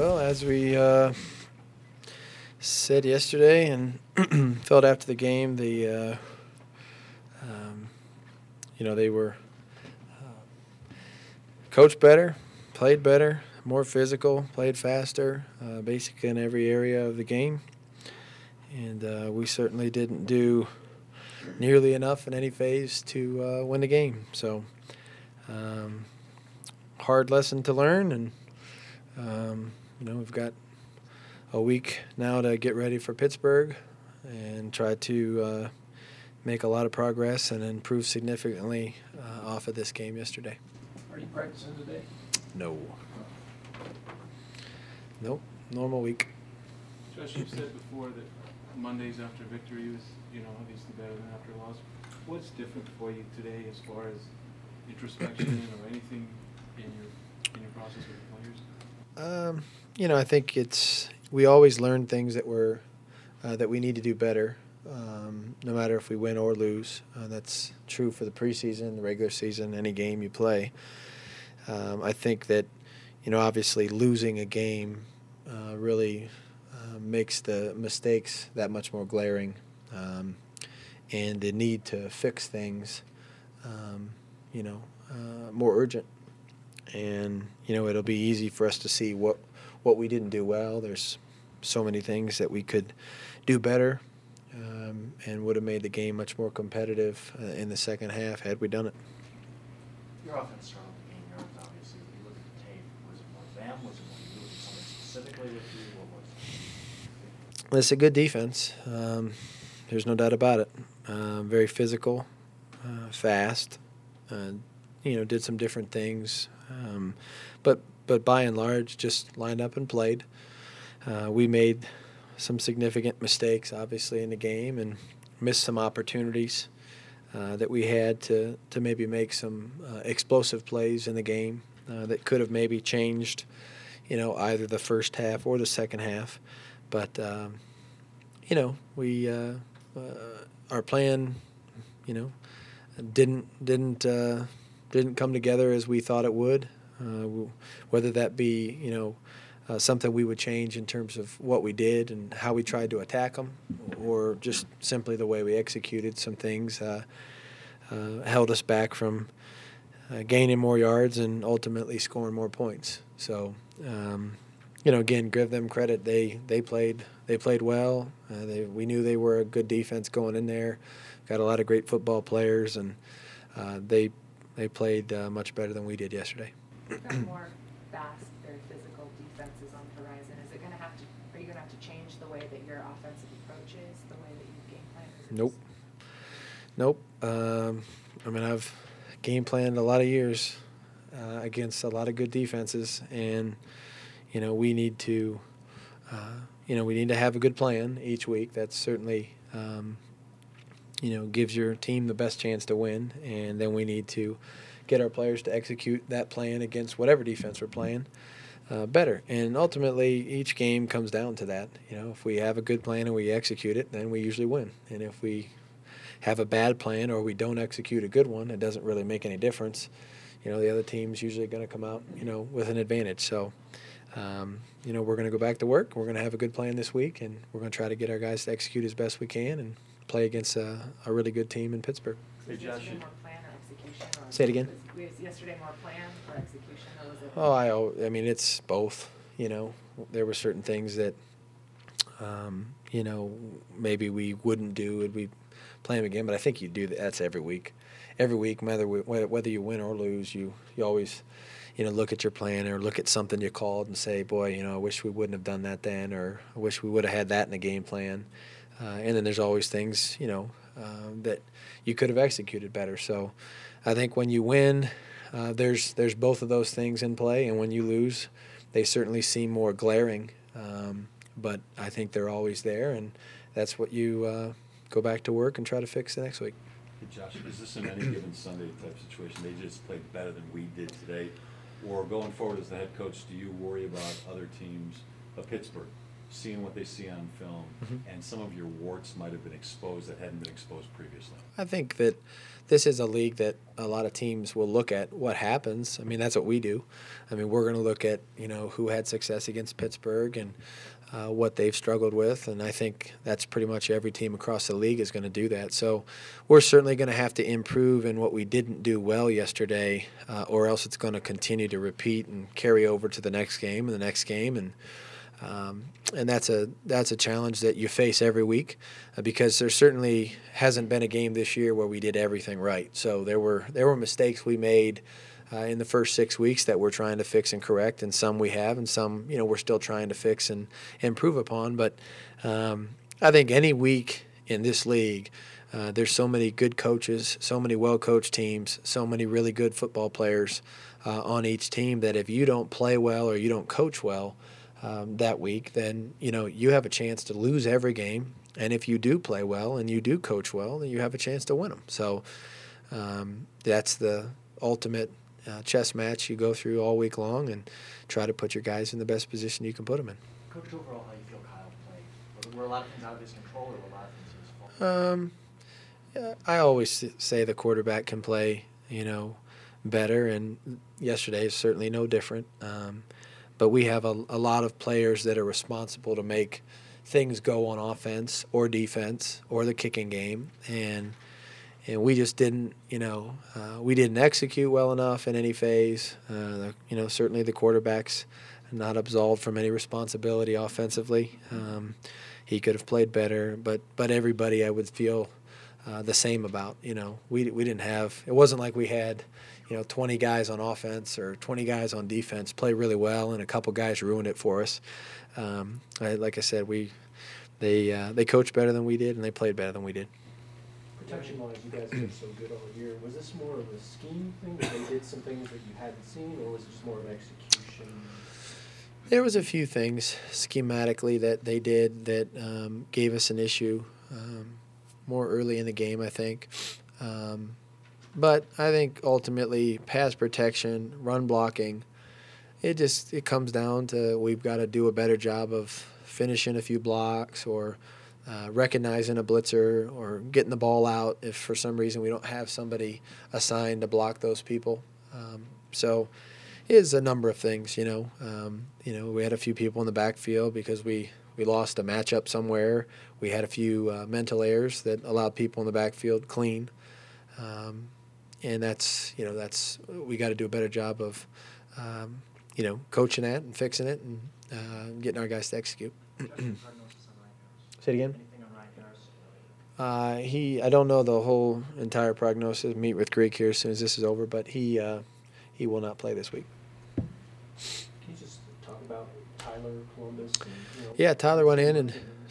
Well, as we said yesterday and felt after the game, they were coached better, played better, more physical, played faster, basically in every area of the game. And we certainly didn't do nearly enough in any phase to win the game. So, hard lesson to learn, and we've got a week now to get ready for Pittsburgh and try to make a lot of progress and improve significantly off of this game yesterday. Are you practicing today? No. Nope. Normal week. Josh, you've said before that Mondays after victory was, obviously better than after a loss. What's different for you today as far as introspection or anything in your process with the players? I think we always learn things that we need to do better, no matter if we win or lose. That's true for the preseason, the regular season, any game you play. I think that, obviously losing a game really makes the mistakes that much more glaring, and the need to fix things, more urgent. And, it'll be easy for us to see what we didn't do well. There's so many things that we could do better, and would have made the game much more competitive in the second half had we done it. Your offense started the game yards, obviously. When you look at the tape, was it more them? Was it more you? Was it something specifically with you? What was it? It's a good defense. There's no doubt about it. Very physical, fast. Did some different things, but by and large, just lined up and played. We made some significant mistakes, obviously, in the game, and missed some opportunities that we had to maybe make some explosive plays in the game that could have maybe changed, either the first half or the second half. But we our plan, didn't come together as we thought it would. Whether that be something we would change in terms of what we did and how we tried to attack them, or just simply the way we executed some things held us back from gaining more yards and ultimately scoring more points. So, again, give them credit. They played well. We knew they were a good defense going in there. Got a lot of great football players, and they played much better than we did yesterday. You've got more fast, very physical defenses on the horizon. Are you going to have to change the way that your offensive approach is, the way that you game plan? Nope. I've game planned a lot of years against a lot of good defenses, and we need to have a good plan each week. That's certainly gives your team the best chance to win, and then we need to get our players to execute that plan against whatever defense we're playing better. And ultimately, each game comes down to that. If we have a good plan and we execute it, then we usually win. And if we have a bad plan or we don't execute a good one, it doesn't really make any difference. The other team's usually going to come out, with an advantage. So, we're going to go back to work. We're going to have a good plan this week, and we're going to try to get our guys to execute as best we can and play against a really good team in Pittsburgh. Hey, Josh, yesterday more plan or execution? Say it again. Was yesterday more plan or execution, Oh, or was it? It's both. There were certain things that, maybe we wouldn't do and we play them again. But I think you do that. That's every week. Every week, whether you win or lose, you always, look at your plan or look at something you called and say, boy, I wish we wouldn't have done that then, or I wish we would have had that in the game plan. And then there's always things, that you could have executed better. So I think when you win, there's both of those things in play. And when you lose, they certainly seem more glaring. But I think they're always there. And that's what you go back to work and try to fix the next week. Hey, Josh, is this an any given Sunday type situation? They just played better than we did today? Or going forward as the head coach, do you worry about other teams of Pittsburgh seeing what they see on film, and some of your warts might have been exposed that hadn't been exposed previously? I think that this is a league that a lot of teams will look at what happens. I mean, that's what we do. I mean, we're going to look at, who had success against Pittsburgh and what they've struggled with, and I think that's pretty much every team across the league is going to do that. So we're certainly going to have to improve in what we didn't do well yesterday, or else it's going to continue to repeat and carry over to the next game and the next game, and that's a challenge that you face every week, because there certainly hasn't been a game this year where we did everything right. So there were mistakes we made in the first 6 weeks that we're trying to fix and correct, and some we have, and some we're still trying to fix and improve upon. But I think any week in this league, there's so many good coaches, so many well-coached teams, so many really good football players on each team that if you don't play well or you don't coach well that week, then you have a chance to lose every game. And if you do play well and you do coach well, then you have a chance to win them. So that's the ultimate chess match you go through all week long, and try to put your guys in the best position you can put them in. Coach, overall, how you feel Kyle played? Were a lot of things out of his control, or were a lot of things his fault? I always say the quarterback can play, better, and yesterday is certainly no different. But we have a lot of players that are responsible to make things go on offense or defense or the kicking game, and we just didn't, we didn't execute well enough in any phase. Certainly the quarterback's not absolved from any responsibility offensively. He could have played better, but everybody I would feel the same about. We didn't have. It wasn't like we had 20 guys on offense or 20 guys on defense play really well, and a couple guys ruined it for us. Like I said, they coached better than we did, and they played better than we did. Protection-wise, you guys did so good all year. Was this more of a scheme thing, that they did some things that you hadn't seen, or was it just more of execution? There was a few things schematically that they did that gave us an issue more early in the game, I think. But I think ultimately pass protection, run blocking, it comes down to we've got to do a better job of finishing a few blocks, or recognizing a blitzer, or getting the ball out if for some reason we don't have somebody assigned to block those people. So it is a number of things, we had a few people in the backfield because we lost a matchup somewhere. We had a few mental errors that allowed people in the backfield clean. And that's we got to do a better job of, coaching that and fixing it and getting our guys to execute. Say it again? Anything on Ryan Harris? I don't know the whole entire prognosis. Meet with Greek here as soon as this is over, but he will not play this week. Can you just talk about Tyler Columbus? And, Yeah, Tyler went in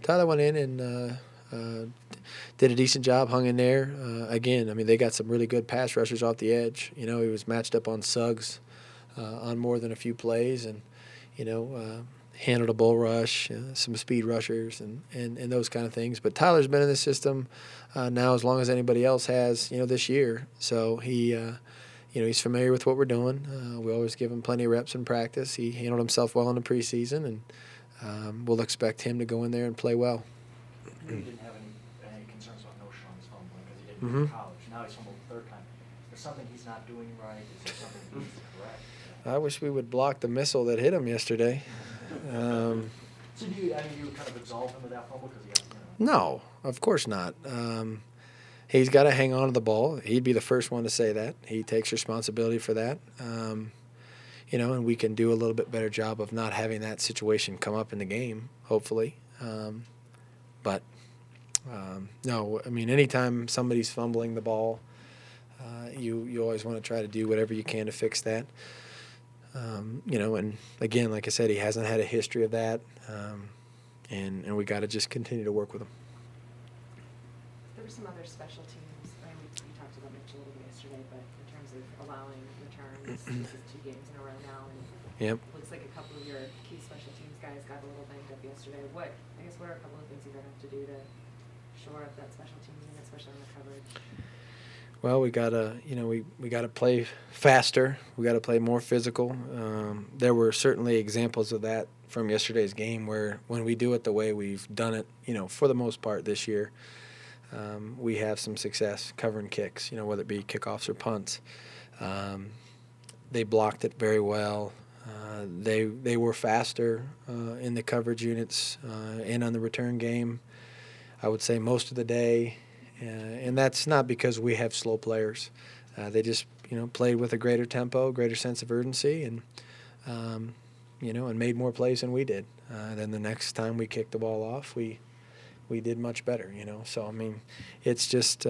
and did a decent job, hung in there. Again, I mean, they got some really good pass rushers off the edge. He was matched up on Suggs on more than a few plays, and handled a bull rush, some speed rushers, and those kind of things. But Tyler's been in the system now as long as anybody else has, this year. So he, he's familiar with what we're doing. We always give him plenty of reps in practice. He handled himself well in the preseason, and we'll expect him to go in there and play well. You didn't have any concerns about no Sean's fumbling because he didn't in college. Now he's fumbled the third time. Is there something he's not doing right? Is there something he needs to correct? I wish we would block the missile that hit him yesterday. So you kind of absolve him of that fumble because he has, No, of course not. He's got to hang on to the ball. He'd be the first one to say that. He takes responsibility for that. And we can do a little bit better job of not having that situation come up in the game, hopefully. But no, I mean, anytime somebody's fumbling the ball, you always want to try to do whatever you can to fix that. And again, like I said, he hasn't had a history of that, and we got to just continue to work with him. There were some other special teams. I mean, we talked about Mitch a little bit yesterday, but in terms of allowing returns, this is 2 games in a row now, and Yep. looks like a couple of your key special teams guys got a little banged up yesterday. What are a couple of things you're gonna have to do to shore up that special team unit, especially on the coverage? Well, we gotta, we gotta play faster. We gotta play more physical. There were certainly examples of that from yesterday's game where when we do it the way we've done it, for the most part this year, we have some success covering kicks, whether it be kickoffs or punts. They blocked it very well. They were faster in the coverage units and on the return game, I would say, most of the day. And that's not because we have slow players. They just, played with a greater tempo, greater sense of urgency, and, and made more plays than we did. Then the next time we kicked the ball off, we did much better, So, I mean, it's just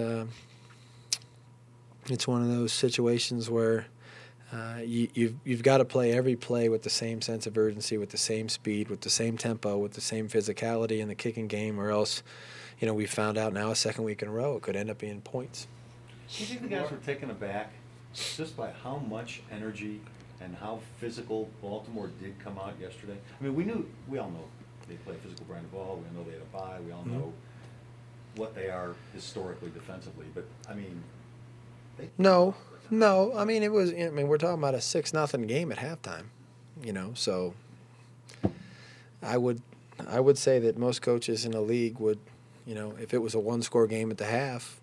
it's one of those situations where you've got to play every play with the same sense of urgency, with the same speed, with the same tempo, with the same physicality in the kicking game, or else, we found out now a second week in a row it could end up being points. Do you think the guys were taken aback just by how much energy and how physical Baltimore did come out yesterday? I mean, we all know they play physical brand of ball. We all know they had a bye. We all know what they are historically defensively. But, I mean, No. I mean, we're talking about a 6-0 game at halftime, So I would say that most coaches in the league would, if it was a one-score game at the half,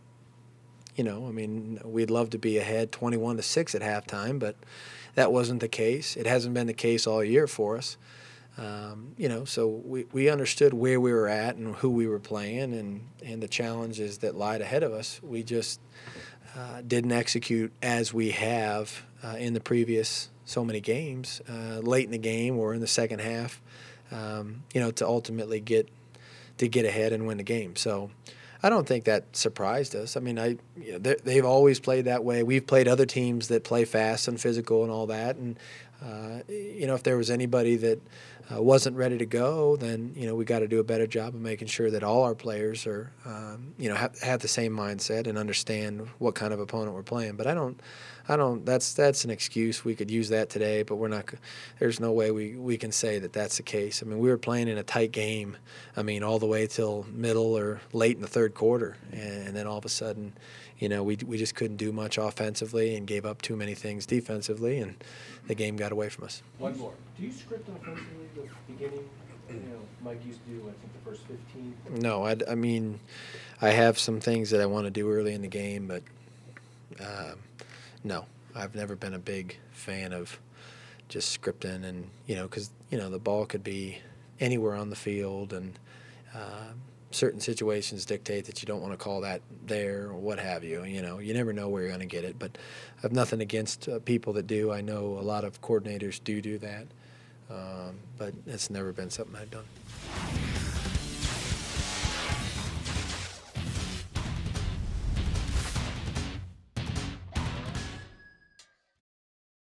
we'd love to be ahead 21-6 at halftime, but that wasn't the case. It hasn't been the case all year for us. So we understood where we were at and who we were playing and the challenges that lied ahead of us. We just didn't execute as we have in the previous so many games, late in the game or in the second half, to ultimately get ahead and win the game. So I don't think that surprised us. I mean, they've always played that way. We've played other teams that play fast and physical and all that. And, if there was anybody that wasn't ready to go, then, we got to do a better job of making sure that all our players are, have the same mindset and understand what kind of opponent we're playing. But I don't, that's an excuse. We could use that today, but there's no way we can say that that's the case. I mean, we were playing in a tight game, all the way till middle or late in the third quarter. And then all of a sudden, we just couldn't do much offensively and gave up too many things defensively, and the game got away from us. One more. Do you script offensively at the beginning? Mike used to do, I think, the first 15. No, I have some things that I want to do early in the game, but no, I've never been a big fan of just scripting and, because, the ball could be anywhere on the field and certain situations dictate that you don't want to call that there or what have you. You never know where you're going to get it, but I have nothing against people that do. I know a lot of coordinators do that, but it's never been something I've done.